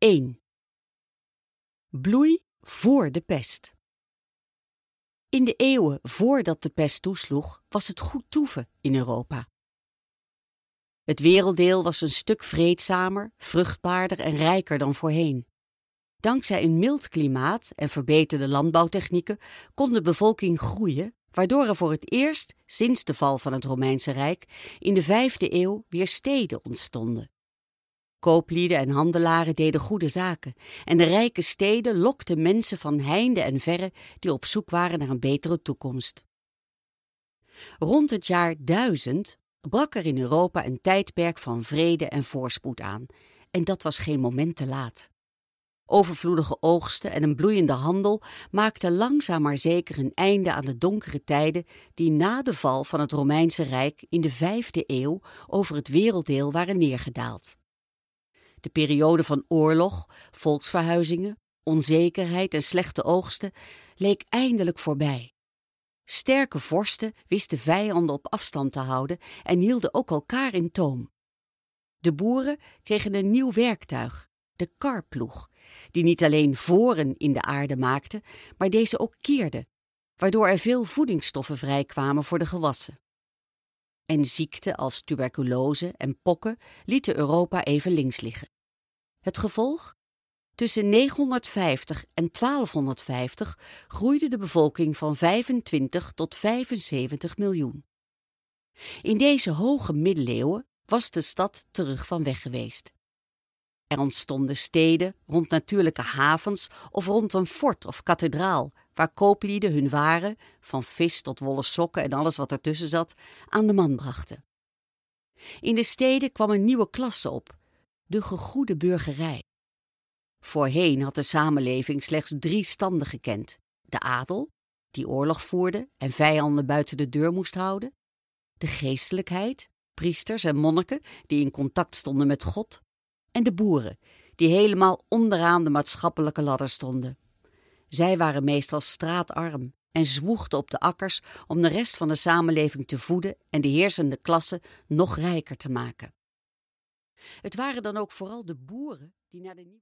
1. Bloei voor de pest. In de eeuwen voordat de pest toesloeg, was het goed toeven in Europa. Het werelddeel was een stuk vreedzamer, vruchtbaarder en rijker dan voorheen. Dankzij een mild klimaat en verbeterde landbouwtechnieken kon de bevolking groeien, waardoor er voor het eerst sinds de val van het Romeinse Rijk in de 5e eeuw weer steden ontstonden. Kooplieden en handelaren deden goede zaken en de rijke steden lokten mensen van heinde en verre die op zoek waren naar een betere toekomst. Rond het jaar 1000 brak er in Europa een tijdperk van vrede en voorspoed aan en dat was geen moment te laat. Overvloedige oogsten en een bloeiende handel maakten langzaam maar zeker een einde aan de donkere tijden die na de val van het Romeinse Rijk in de 5e eeuw over het werelddeel waren neergedaald. De periode van oorlog, volksverhuizingen, onzekerheid en slechte oogsten leek eindelijk voorbij. Sterke vorsten wisten vijanden op afstand te houden en hielden ook elkaar in toom. De boeren kregen een nieuw werktuig, de karploeg, die niet alleen voren in de aarde maakte, maar deze ook keerde, waardoor er veel voedingsstoffen vrijkwamen voor de gewassen. En ziekten als tuberculose en pokken lieten Europa even links liggen. Het gevolg? Tussen 950 en 1250 groeide de bevolking van 25 tot 75 miljoen. In deze hoge middeleeuwen was de stad terug van weg geweest. Er ontstonden steden rond natuurlijke havens of rond een fort of kathedraal, waar kooplieden hun waren, van vis tot wollen sokken en alles wat ertussen zat, aan de man brachten. In de steden kwam een nieuwe klasse op, de gegoede burgerij. Voorheen had de samenleving slechts 3 standen gekend: de adel, die oorlog voerde en vijanden buiten de deur moest houden, de geestelijkheid, priesters en monniken die in contact stonden met God, en de boeren, die helemaal onderaan de maatschappelijke ladder stonden. Zij waren meestal straatarm en zwoegden op de akkers om de rest van de samenleving te voeden en de heersende klasse nog rijker te maken. Het waren dan ook vooral de boeren die naar de